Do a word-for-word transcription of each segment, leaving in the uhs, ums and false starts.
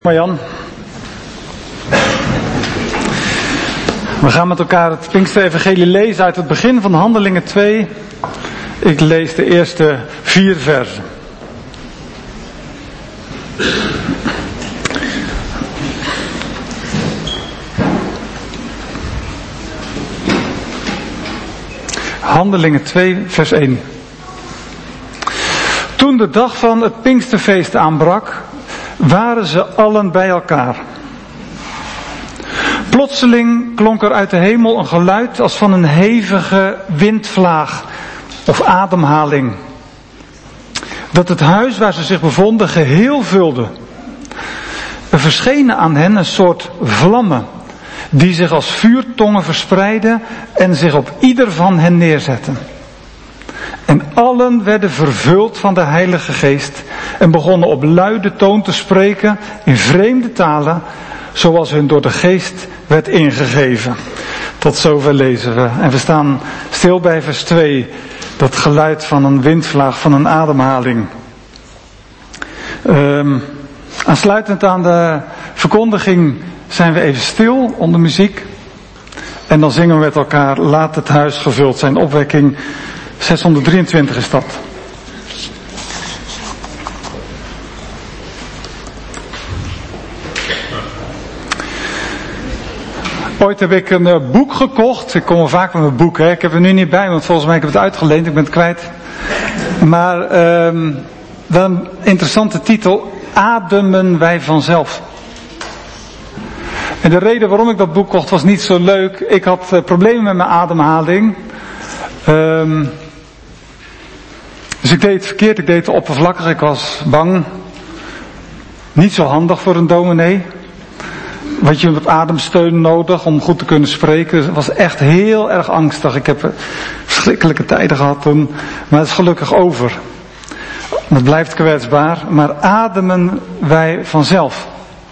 Marjan. We gaan met elkaar het Pinksterevangelie lezen uit het begin van Handelingen twee. Ik lees de eerste vier versen. Handelingen twee, vers één. Toen de dag van het Pinksterfeest aanbrak, waren ze allen bij elkaar. Plotseling klonk er uit de hemel een geluid als van een hevige windvlaag of ademhaling, dat het huis waar ze zich bevonden geheel vulde. Er verschenen aan hen een soort vlammen, die zich als vuurtongen verspreidden en zich op ieder van hen neerzetten. En allen werden vervuld van de Heilige Geest en begonnen op luide toon te spreken in vreemde talen, zoals hun door de Geest werd ingegeven. Tot zover lezen we. En we staan stil bij vers twee, dat geluid van een windvlaag, van een ademhaling. Um, aansluitend aan de verkondiging zijn we even stil onder muziek. En dan zingen we met elkaar, laat het huis gevuld zijn. Opwekking zeshonderddrieëntwintig is dat. Ooit heb ik een uh, boek gekocht. Ik kom wel vaak met mijn boek. Hè. Ik heb er nu niet bij, want volgens mij heb ik het uitgeleend. Ik ben het kwijt. Maar uh, wel een interessante titel. Ademen wij vanzelf. En de reden waarom ik dat boek kocht was niet zo leuk. Ik had uh, problemen met mijn ademhaling. Um, dus ik deed het verkeerd. Ik deed het oppervlakkig. Ik was bang. Niet zo handig voor een dominee. Want je hebt ademsteun nodig om goed te kunnen spreken. Dus het was echt heel erg angstig. Ik heb verschrikkelijke tijden gehad toen. Maar het is gelukkig over. Het blijft kwetsbaar. Maar ademen wij vanzelf.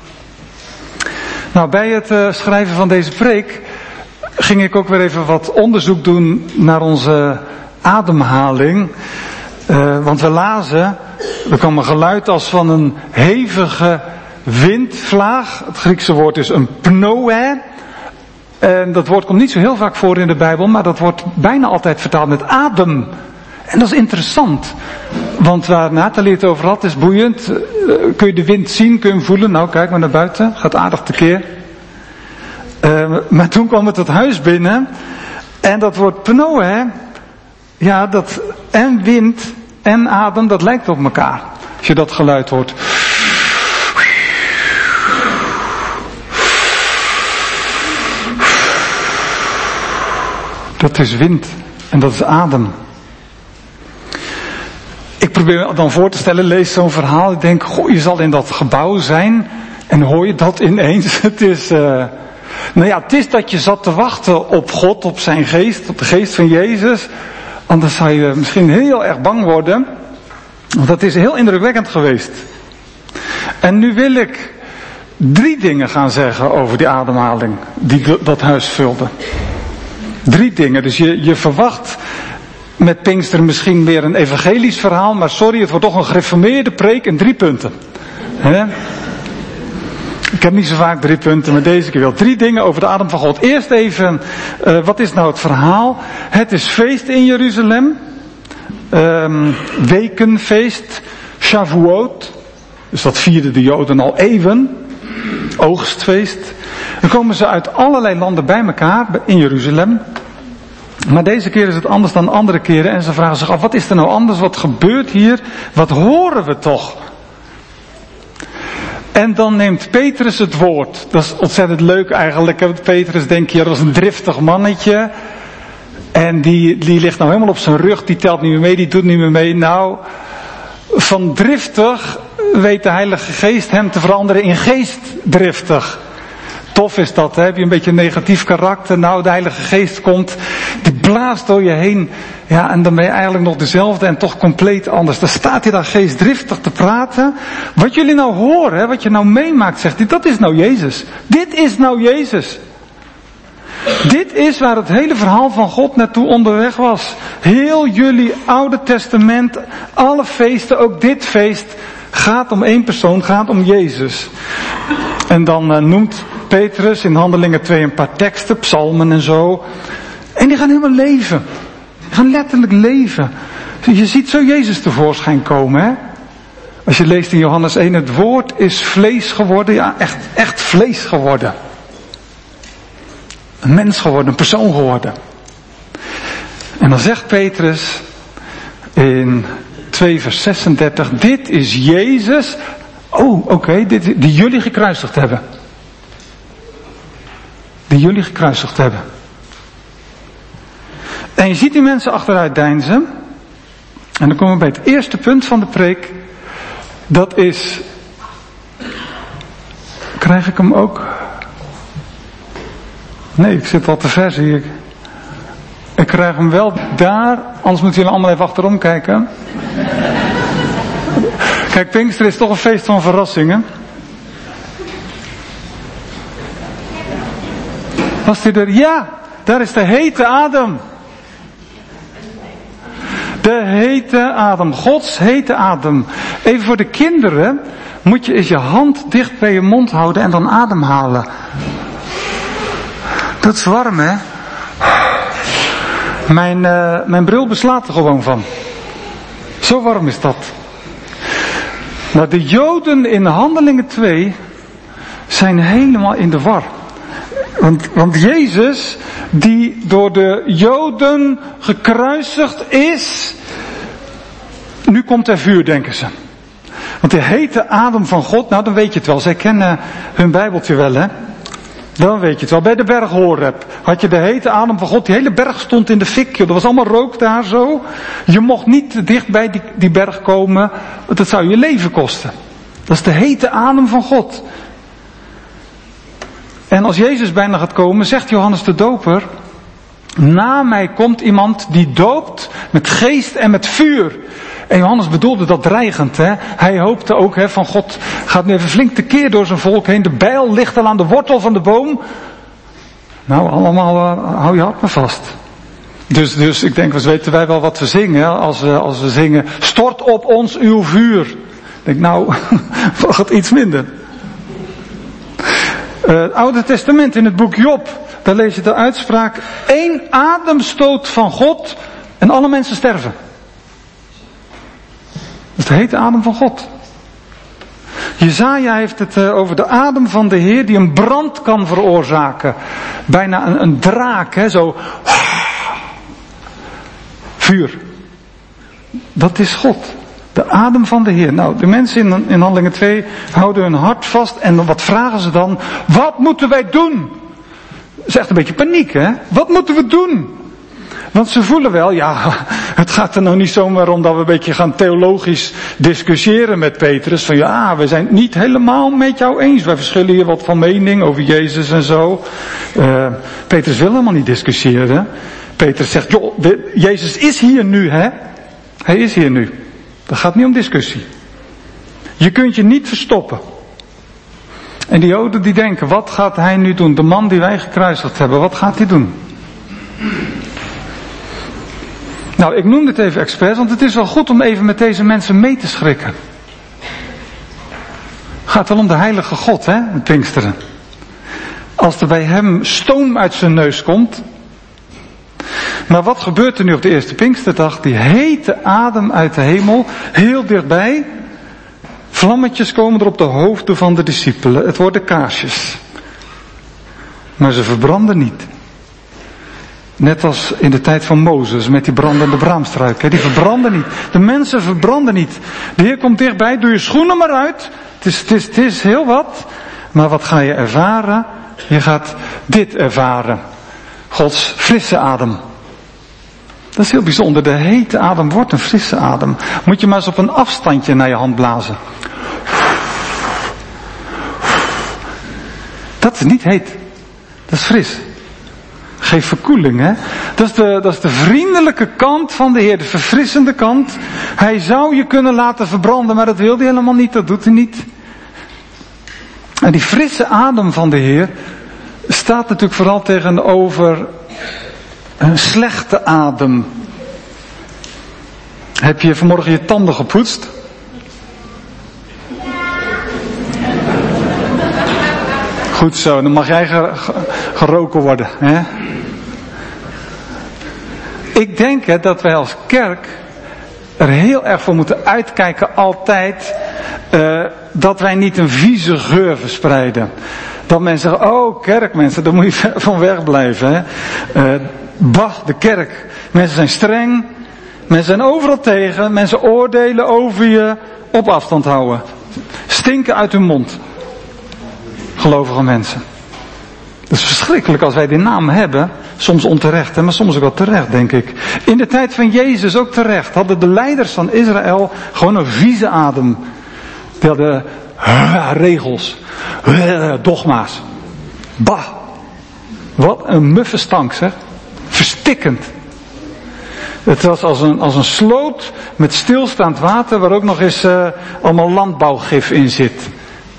Nou, bij het uh, schrijven van deze preek ging ik ook weer even wat onderzoek doen naar onze ademhaling. Uh, want we lazen, er kwam een geluid als van een hevige windvlaag. Het Griekse woord is een pnoe. En dat woord komt niet zo heel vaak voor in de Bijbel, maar dat wordt bijna altijd vertaald met adem. En dat is interessant. Want waar Nathalie het over had, is boeiend. Kun je de wind zien, kun je hem voelen? Nou, kijk maar naar buiten. Gaat aardig tekeer. Uh, maar toen kwam het het huis binnen. En dat woord pnoe, ja, dat en wind en adem, dat lijkt op elkaar. Als je dat geluid hoort. Dat is wind en dat is adem. Ik probeer me dan voor te stellen, lees zo'n verhaal. Ik denk, goh, je zal in dat gebouw zijn. En hoor je dat ineens. Het is, uh, nou ja, het is dat je zat te wachten op God, op zijn geest, op de geest van Jezus. Anders zou je misschien heel erg bang worden. Want dat is heel indrukwekkend geweest. En nu wil ik drie dingen gaan zeggen over die ademhaling die dat huis vulde. Drie dingen. Dus je, je verwacht met Pinkster misschien weer een evangelisch verhaal. Maar sorry, het wordt toch een gereformeerde preek in drie punten. He? Ik heb niet zo vaak drie punten, maar deze keer wel. Drie dingen over de adem van God. Eerst even, uh, wat is nou het verhaal? Het is feest in Jeruzalem. Um, wekenfeest. Shavuot. Dus dat vierden de Joden al eeuwen. Oogstfeest. Dan komen ze uit allerlei landen bij elkaar in Jeruzalem. Maar deze keer is het anders dan andere keren. En ze vragen zich af, wat is er nou anders? Wat gebeurt hier? Wat horen we toch? En dan neemt Petrus het woord. Dat is ontzettend leuk eigenlijk. Petrus, denk je, dat was een driftig mannetje. En die, die ligt nou helemaal op zijn rug. Die telt niet meer mee, die doet niet meer mee. Nou, van driftig weet de Heilige Geest hem te veranderen in geestdriftig. Tof is dat, hè? Heb je een beetje een negatief karakter. Nou, de Heilige Geest komt, die blaast door je heen. Ja, en dan ben je eigenlijk nog dezelfde en toch compleet anders. Dan staat hij daar geestdriftig te praten. Wat jullie nou horen, hè, wat je nou meemaakt, zegt hij, dat is nou Jezus. Dit is nou Jezus. Dit is waar het hele verhaal van God naartoe onderweg was. Heel jullie Oude Testament, alle feesten, ook dit feest, Gaat om één persoon, gaat om Jezus. En dan uh, noemt Petrus in Handelingen twee een paar teksten, psalmen en zo. En die gaan helemaal leven. Die gaan letterlijk leven. Je ziet zo Jezus tevoorschijn komen, hè. Als je leest in Johannes één, het woord is vlees geworden. Ja, echt, echt vlees geworden. Een mens geworden, een persoon geworden. En dan zegt Petrus in twee vers zesendertig, dit is Jezus, oh oké, okay, die jullie gekruisigd hebben. Die jullie gekruisigd hebben. En je ziet die mensen achteruit deinzen. En dan komen we bij het eerste punt van de preek. Dat is, krijg ik hem ook? Nee, ik zit al te ver, zie ik. Ik krijg hem wel daar, anders moeten jullie allemaal even achterom kijken. Kijk, Pinkster is toch een feest van verrassingen. Was hij er? Ja, daar is de hete adem. De hete adem, Gods hete adem. Even voor de kinderen moet je eens je hand dicht bij je mond houden en dan ademhalen. Dat is warm, hè? Mijn, uh, mijn bril beslaat er gewoon van. Zo warm is dat. Nou, de Joden in Handelingen twee zijn helemaal in de war. Want, want Jezus, die door de Joden gekruisigd is, nu komt er vuur, denken ze. Want de hete adem van God, nou dan weet je het wel. Zij kennen hun Bijbeltje wel, hè. Dan weet je het wel. Bij de berg Horeb had je de hete adem van God. Die hele berg stond in de fik. Er was allemaal rook daar zo. Je mocht niet te dicht bij die, die berg komen. Want dat zou je leven kosten. Dat is de hete adem van God. En als Jezus bijna gaat komen, zegt Johannes de Doper, na mij komt iemand die doopt met geest en met vuur. En Johannes bedoelde dat dreigend, hè. Hij hoopte ook, hè, van God gaat nu even flink tekeer door zijn volk heen. De bijl ligt al aan de wortel van de boom. Nou, allemaal, uh, hou je hart maar vast. Dus, dus ik denk, we weten wij wel wat we zingen, hè, als we, als we zingen, stort op ons uw vuur. Ik denk, nou, wat iets minder. Uh, het Oude Testament in het boek Job, daar lees je de uitspraak, één ademstoot van God en alle mensen sterven. Dat is de hete adem van God. Jesaja heeft het uh, over de adem van de Heer die een brand kan veroorzaken. Bijna een, een draak, hè, zo. Vuur. Dat is God. De adem van de Heer. Nou, de mensen in, in Handelingen twee houden hun hart vast. En wat vragen ze dan? Wat moeten wij doen? Dat is echt een beetje paniek, hè? Wat moeten we doen? Want ze voelen wel, ja, het gaat er nou niet zomaar om dat we een beetje gaan theologisch discussiëren met Petrus. Van ja, we zijn het niet helemaal met jou eens. Wij verschillen hier wat van mening over Jezus en zo. Uh, Petrus wil helemaal niet discussiëren. Petrus zegt, joh, de, Jezus is hier nu, hè? Hij is hier nu. Dat gaat niet om discussie. Je kunt je niet verstoppen. En die Joden die denken, wat gaat hij nu doen? De man die wij gekruisigd hebben, wat gaat hij doen? Nou, ik noem dit even expres, want het is wel goed om even met deze mensen mee te schrikken. Het gaat wel om de heilige God, hè, het Pinksteren. Als er bij hem stoom uit zijn neus komt. Maar wat gebeurt er nu op de eerste Pinksterdag? Die hete adem uit de hemel, heel dichtbij. Vlammetjes komen er op de hoofden van de discipelen. Het worden kaarsjes. Maar ze verbranden niet. Net als in de tijd van Mozes met die brandende braamstruik. Die verbranden niet. De mensen verbranden niet. De Heer komt dichtbij. Doe je schoenen maar uit. Het is, het is, het is heel wat. Maar wat ga je ervaren? Je gaat dit ervaren. Gods frisse adem. Dat is heel bijzonder. De hete adem wordt een frisse adem. Moet je maar eens op een afstandje naar je hand blazen. Dat is niet heet. Dat is fris. Geef verkoeling, hè. Dat is, de, dat is de vriendelijke kant van de Heer. De verfrissende kant. Hij zou je kunnen laten verbranden, maar dat wil hij helemaal niet. Dat doet hij niet. En die frisse adem van de Heer staat natuurlijk vooral tegenover een slechte adem. Heb je vanmorgen je tanden gepoetst? Goed zo, dan mag jij ger- geroken worden. Hè? Ik denk hè, dat wij als kerk er heel erg voor moeten uitkijken altijd uh, dat wij niet een vieze geur verspreiden. Dat mensen zeggen, oh kerkmensen, daar moet je ver van weg blijven. Hè? Uh, bah, de kerk. Mensen zijn streng. Mensen zijn overal tegen. Mensen oordelen over je. Op afstand houden. Stinken uit hun mond. Gelovige mensen. Dat is verschrikkelijk als wij die naam hebben. Soms onterecht, hè, maar soms ook wel terecht, denk ik. In de tijd van Jezus ook terecht. Hadden de leiders van Israël gewoon een vieze adem. Die hadden uh, regels. Uh, dogma's. Bah. Wat een muffe stank, zeg. Verstikkend. Het was als een, als een sloot met stilstaand water waar ook nog eens uh, allemaal landbouwgif in zit.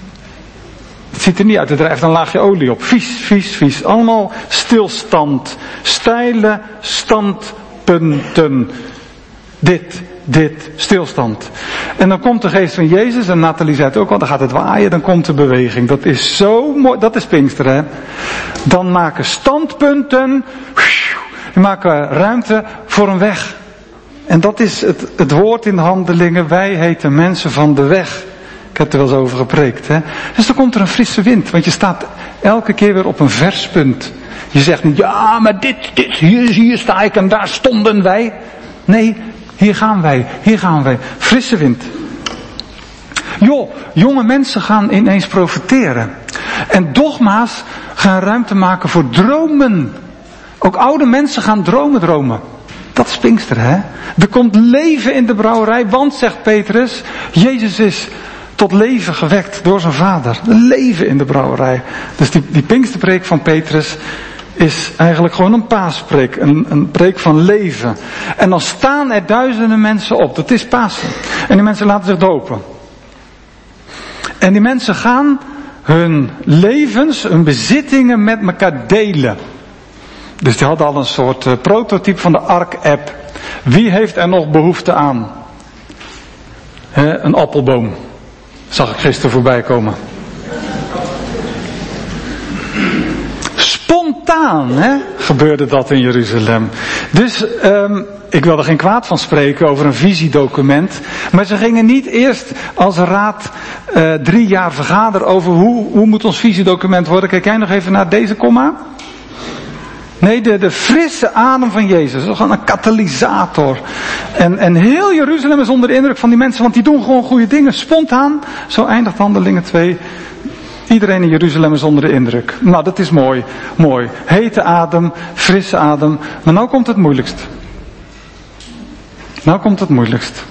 Het ziet er niet uit, er drijft een laagje olie op. Vies, vies, vies. Allemaal stilstand. Steile standpunten. Dit, dit, stilstand. En dan komt de geest van Jezus, en Nathalie zei het ook al, dan gaat het waaien, dan komt de beweging. Dat is zo mooi, dat is Pinksteren, hè. Dan maken standpunten, die maken ruimte voor een weg. En dat is het, het woord in de handelingen, wij heten mensen van de weg. Ik heb er wel eens over gepreekt, hè. Dus dan komt er een frisse wind, want je staat elke keer weer op een verspunt. Je zegt niet, ja, maar dit, dit, hier, hier sta ik en daar stonden wij. Nee, hier gaan wij, hier gaan wij. Frisse wind. Joh, jonge mensen gaan ineens profiteren. En dogma's gaan ruimte maken voor dromen. Ook oude mensen gaan dromen dromen. Dat is Pinksteren, hè. Er komt leven in de brouwerij, want, zegt Petrus, Jezus is tot leven gewekt door zijn vader. Leven in de brouwerij. Dus die, die Pinksterpreek van Petrus is eigenlijk gewoon een paaspreek. Een, een preek van leven. En dan staan er duizenden mensen op. Dat is Pasen. En die mensen laten zich dopen. En die mensen gaan hun levens, hun bezittingen met elkaar delen. Dus die hadden al een soort uh, prototype van de Ark-app. Wie heeft er nog behoefte aan? He, een appelboom. Zag ik gisteren voorbij komen. Spontaan, hè, gebeurde dat in Jeruzalem. Dus um, ik wil er geen kwaad van spreken over een visiedocument. Maar ze gingen niet eerst als raad uh, drie jaar vergaderen over hoe, hoe moet ons visiedocument worden. Kijk jij nog even naar deze komma? Nee, de, de frisse adem van Jezus. Dat is gewoon een katalysator. En, en heel Jeruzalem is onder de indruk van die mensen, want die doen gewoon goede dingen. Spontaan. Zo eindigt Handelingen twee. Iedereen in Jeruzalem is onder de indruk. Nou, dat is mooi. Mooi. Hete adem, frisse adem. Maar nou komt het moeilijkst. Nou komt het moeilijkst.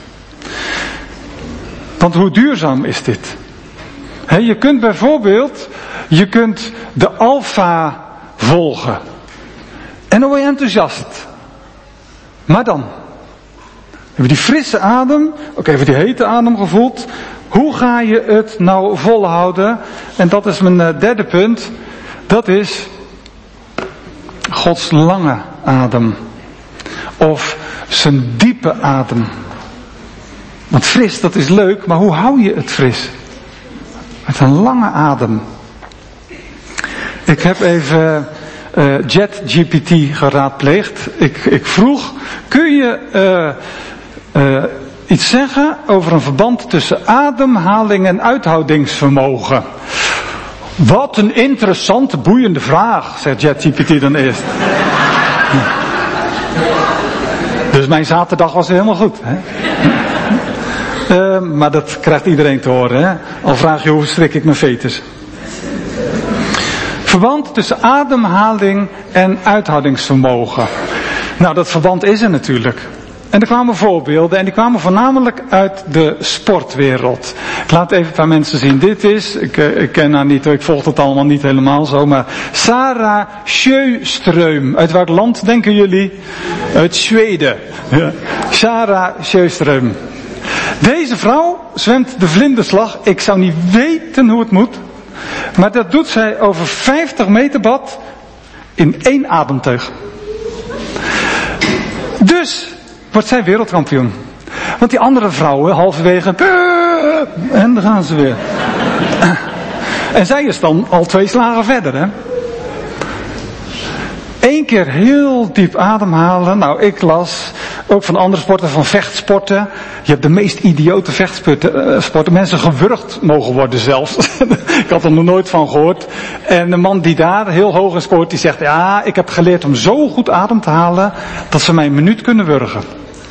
Want hoe duurzaam is dit? He, je kunt bijvoorbeeld, je kunt de Alfa volgen. En dan word je enthousiast. Maar dan. Heb je die frisse adem, ook even die hete adem gevoeld. Hoe ga je het nou volhouden? En dat is mijn derde punt. Dat is Gods lange adem. Of zijn diepe adem. Want fris, dat is leuk, maar hoe hou je het fris? Met een lange adem. Ik heb even uh, ChatGPT geraadpleegd. Ik, ik vroeg, kun je uh, uh, iets zeggen over een verband tussen ademhaling en uithoudingsvermogen? Wat een interessante, boeiende vraag, zegt ChatGPT dan eerst. Dus mijn zaterdag was helemaal goed. Hè? Uh, maar dat krijgt iedereen te horen. Hè? Al vraag je hoe strik ik mijn fetus. Verband tussen ademhaling en uithoudingsvermogen. Nou, dat verband is er natuurlijk. En er kwamen voorbeelden en die kwamen voornamelijk uit de sportwereld. Ik laat even een paar mensen zien. Dit is, ik, ik ken haar niet, ik volg het allemaal niet helemaal zo, maar Sarah Sjöström. Uit welk land denken jullie? Uit Zweden. Ja. Sarah Sjöström. Deze vrouw zwemt de vlinderslag. Ik zou niet weten hoe het moet. Maar dat doet zij over vijftig meter bad in één ademteug. Dus wordt zij wereldkampioen. Want die andere vrouwen halverwege, en dan gaan ze weer. En zij is dan al twee slagen verder, hè. Eén keer heel diep ademhalen. Nou, ik las ook van andere sporten, van vechtsporten. Je hebt de meest idiote vechtsporten. Sporten. Mensen gewurgd mogen worden zelfs. Ik had er nog nooit van gehoord. En de man die daar heel hoog in scoort, die zegt, ja, ik heb geleerd om zo goed adem te halen, dat ze mij een minuut kunnen wurgen.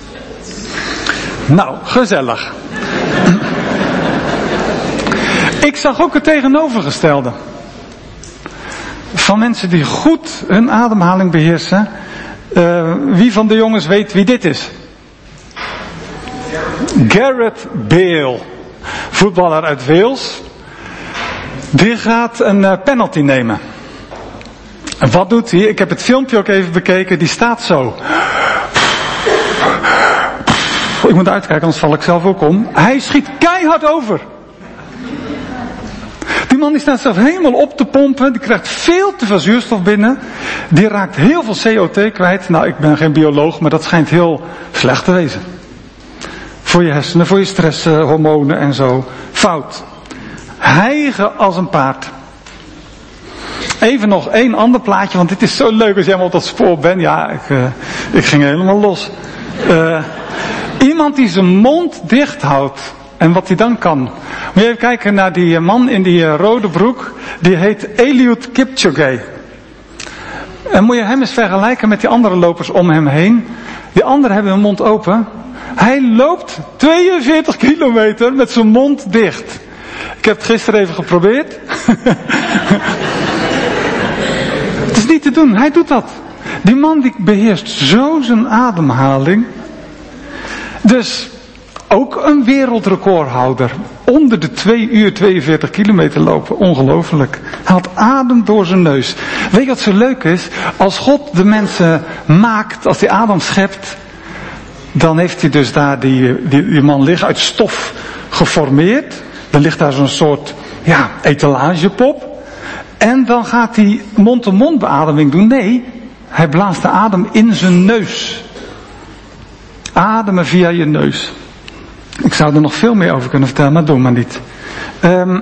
Nou, gezellig. Ik zag ook het tegenovergestelde. Van mensen die goed hun ademhaling beheersen. Uh, wie van de jongens weet wie dit is? Gareth Bale. Voetballer uit Wales. Die gaat een uh, penalty nemen. En wat doet hij? Ik heb het filmpje ook even bekeken. Die staat zo. Ik moet uitkijken, anders val ik zelf ook om. Hij schiet keihard over. Die man die staat zelf helemaal op te pompen. Die krijgt veel te veel zuurstof binnen. Die raakt heel veel C O twee kwijt. Nou, ik ben geen bioloog, maar dat schijnt heel slecht te wezen. Voor je hersenen, voor je stresshormonen en zo. Fout. Hijgen als een paard. Even nog één ander plaatje, want dit is zo leuk als jij maar op dat spoor bent. Ja, ik, uh, ik ging helemaal los. Uh, iemand die zijn mond dicht houdt. En wat hij dan kan. Moet je even kijken naar die man in die rode broek. Die heet Eliud Kipchoge. En moet je hem eens vergelijken met die andere lopers om hem heen. Die anderen hebben hun mond open. Hij loopt tweeënveertig kilometer met zijn mond dicht. Ik heb het gisteren even geprobeerd. Het is niet te doen. Hij doet dat. Die man die beheerst zo zijn ademhaling. Dus ook een wereldrecordhouder. Onder de twee uur tweeënveertig kilometer lopen. Ongelooflijk. Hij haalt adem door zijn neus. Weet je wat zo leuk is? Als God de mensen maakt, als hij Adam schept, dan heeft hij dus daar die, die, die man liggen uit stof geformeerd. Dan ligt daar zo'n soort, ja, etalagepop. En dan gaat hij mond-to-mond beademing doen. Nee, hij blaast de adem in zijn neus. Ademen via je neus. Ik zou er nog veel meer over kunnen vertellen, maar doe maar niet. Um,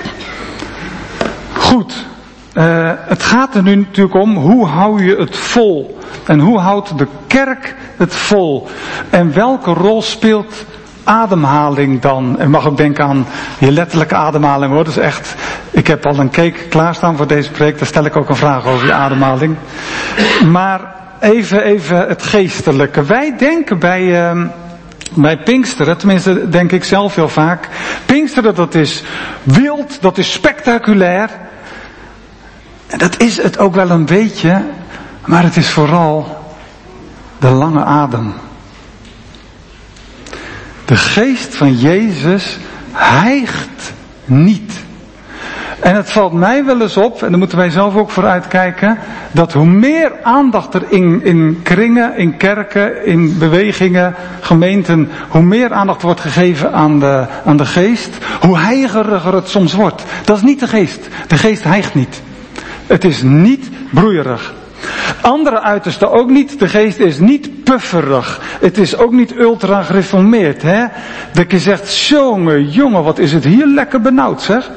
goed. Uh, het gaat er nu natuurlijk om, hoe hou je het vol? En hoe houdt de kerk het vol? En welke rol speelt ademhaling dan? En mag ook denken aan je letterlijke ademhaling hoor. Dat is echt, ik heb al een cake klaarstaan voor deze preek. Daar stel ik ook een vraag over je ademhaling. Maar even, even het geestelijke. Wij denken bij... Uh, Bij Pinksteren, tenminste denk ik zelf heel vaak. Pinksteren dat is wild, dat is spectaculair. En dat is het ook wel een beetje. Maar het is vooral de lange adem. De geest van Jezus hijgt niet. En het valt mij wel eens op, en daar moeten wij zelf ook voor uitkijken, dat hoe meer aandacht er in, in kringen, in kerken, in bewegingen, gemeenten, hoe meer aandacht wordt gegeven aan de, aan de geest, hoe heigeriger het soms wordt. Dat is niet de geest. De geest hijgt niet. Het is niet broeierig. Andere uitersten ook niet. De geest is niet pufferig. Het is ook niet ultra gereformeerd. Hè? Dat je zegt, jongen, jongen, wat is het hier lekker benauwd zeg.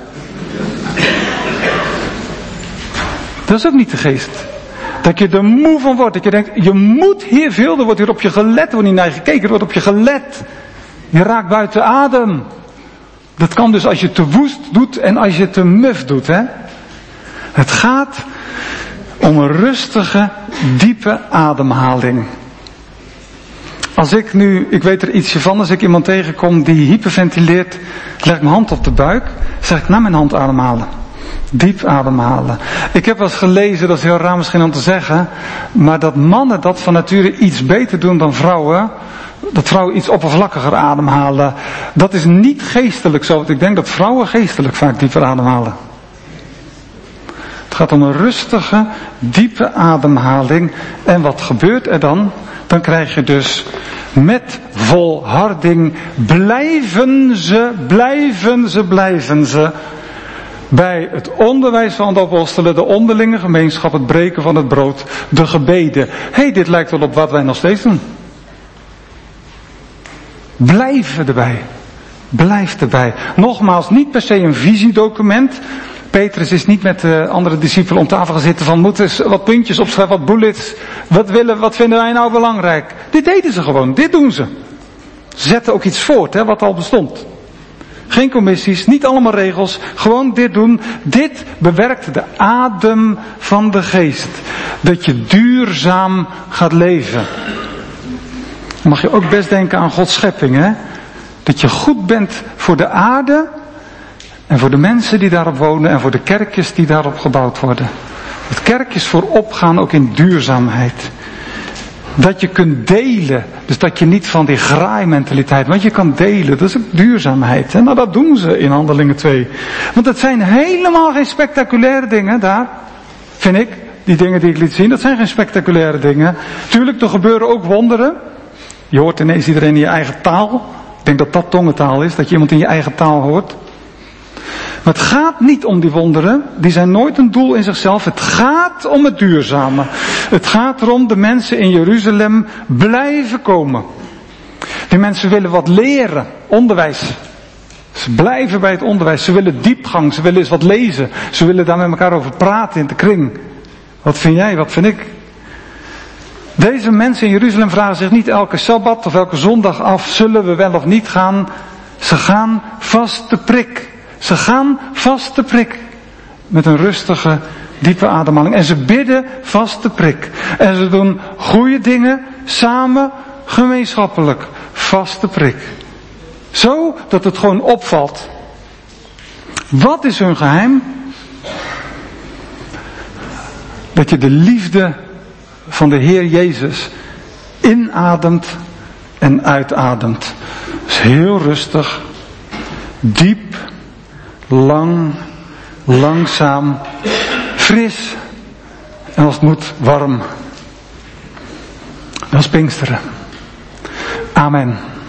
Dat is ook niet de geest. Dat je er moe van wordt. Dat je denkt, je moet hier veel. Er wordt hier op je gelet. Er wordt niet naar je gekeken. Er wordt op je gelet. Je raakt buiten adem. Dat kan dus als je te woest doet en als je te muf doet. Hè? Het gaat om een rustige, diepe ademhaling. Als ik nu, ik weet er ietsje van, als ik iemand tegenkom die hyperventileert, leg ik mijn hand op de buik, zeg ik naar mijn hand ademhalen. Diep ademhalen. Ik heb wel eens gelezen, dat is heel raar misschien om te zeggen, maar dat mannen dat van nature iets beter doen dan vrouwen, dat vrouwen iets oppervlakkiger ademhalen, dat is niet geestelijk zo, want ik denk dat vrouwen geestelijk vaak dieper ademhalen. Het gaat om een rustige, diepe ademhaling. En wat gebeurt er dan? Dan krijg je dus met volharding, blijven ze, blijven ze, blijven ze bij het onderwijs van de apostelen, de onderlinge gemeenschap, het breken van het brood, de gebeden. Hé, hey, dit lijkt wel op wat wij nog steeds doen. Blijf erbij. Blijf erbij. Nogmaals, niet per se een visiedocument. Petrus is niet met de andere discipelen om tafel gaan zitten van moeten eens wat puntjes opschrijven, wat bullets. Wat willen, wat vinden wij nou belangrijk? Dit deden ze gewoon, dit doen ze. Ze zetten ook iets voort, hè, wat al bestond. Geen commissies, niet allemaal regels, gewoon dit doen. Dit bewerkt de adem van de geest. Dat je duurzaam gaat leven. Dan mag je ook best denken aan Gods schepping, hè? Dat je goed bent voor de aarde en voor de mensen die daarop wonen en voor de kerkjes die daarop gebouwd worden. Dat kerkjes voorop gaan ook in duurzaamheid. Dat je kunt delen. Dus dat je niet van die graaimentaliteit, want je kan delen. Dat is ook duurzaamheid. En nou, dat doen ze in Handelingen twee. Want het zijn helemaal geen spectaculaire dingen daar. Vind ik. Die dingen die ik liet zien. Dat zijn geen spectaculaire dingen. Tuurlijk, er gebeuren ook wonderen. Je hoort ineens iedereen in je eigen taal. Ik denk dat dat tongentaal is. Dat je iemand in je eigen taal hoort. Maar het gaat niet om die wonderen. Die zijn nooit een doel in zichzelf. Het gaat om het duurzame. Het gaat erom de mensen in Jeruzalem blijven komen. Die mensen willen wat leren. Onderwijs. Ze blijven bij het onderwijs. Ze willen diepgang. Ze willen eens wat lezen. Ze willen daar met elkaar over praten in de kring. Wat vind jij? Wat vind ik? Deze mensen in Jeruzalem vragen zich niet elke Sabbat of elke zondag af. Zullen we wel of niet gaan? Ze gaan vast de prik. Ze gaan vast de prik. Met een rustige, diepe ademhaling. En ze bidden vast de prik. En ze doen goede dingen samen, gemeenschappelijk. Vast de prik. Zo dat het gewoon opvalt. Wat is hun geheim? Dat je de liefde van de Heer Jezus inademt en uitademt. Dus heel rustig, diep, lang, langzaam, fris en als het moet warm. Dat is Pinksteren. Amen.